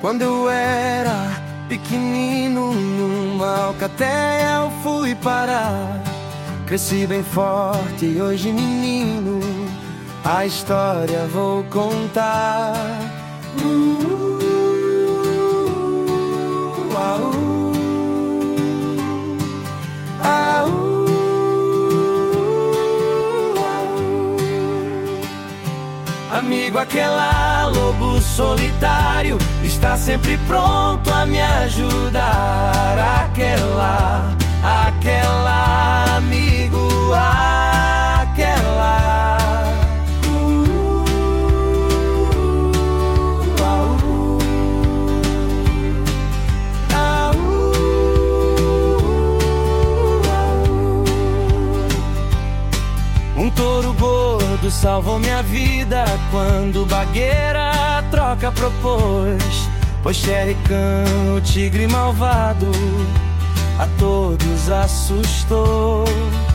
Quando eu era pequenino, numa alcateia eu fui parar. Cresci bem forte e hoje menino, a história vou contar. Amigo, aquela lobo solitário está sempre pronto a me ajudar. Aquela amigo, aquela. Um touro gordo salvou minha vida quando Bagueira troca propôs. Pois Xericã, o tigre malvado, a todos assustou.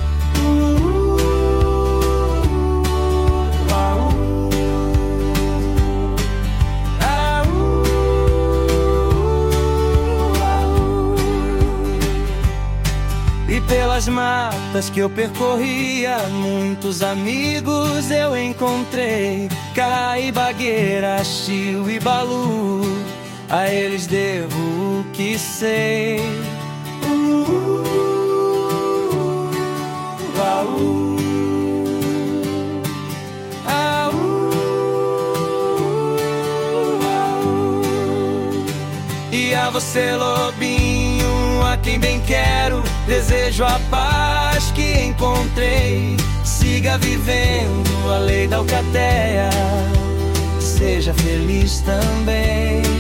E pelas matas que eu percorria, muitos amigos eu encontrei. Cai, Bagueira, Chiu e Balu, a eles devo o que sei. E a você, lobinho, a quem bem quero, desejo a paz que encontrei. Siga vivendo a lei da alcateia, seja feliz também.